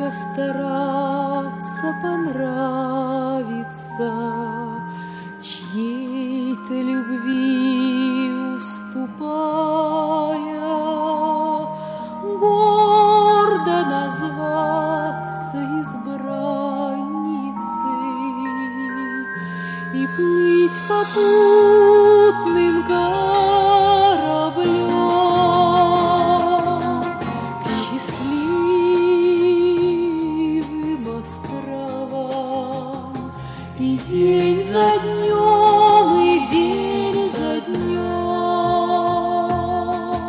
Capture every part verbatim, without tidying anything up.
Сколько стараться понравиться чьей-то любви уступая, гордо назваться избранницей и плыть попутным кораблем к счастливым островам. И день за днем, и день за днем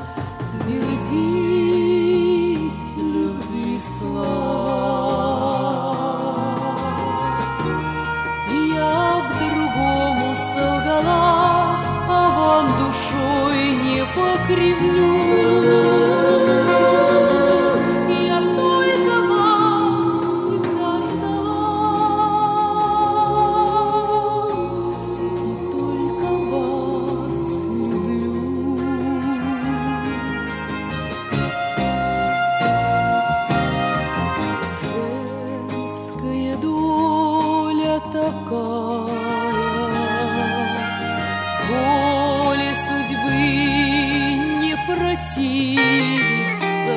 твердить любви слова. Я б другому солгала, а вам душой не покривлю. Я только вас всегда ждала, и только вас люблю. Женская доля такая, воле судьбы не противится,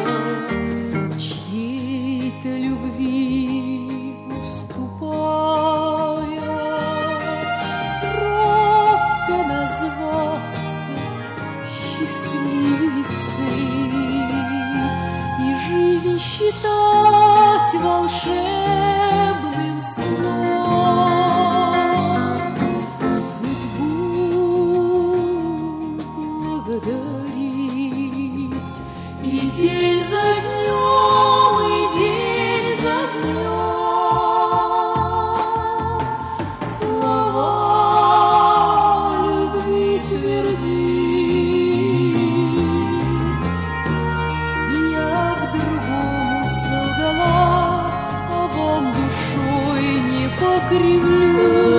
чьей-то любви уступая, робко назваться счастливицей и жизнь считать волшебным сном. Судьбу благодарить и день за днем, и день за днем слова любви твердить. Я б другому солгала, а вам душой не покривлю.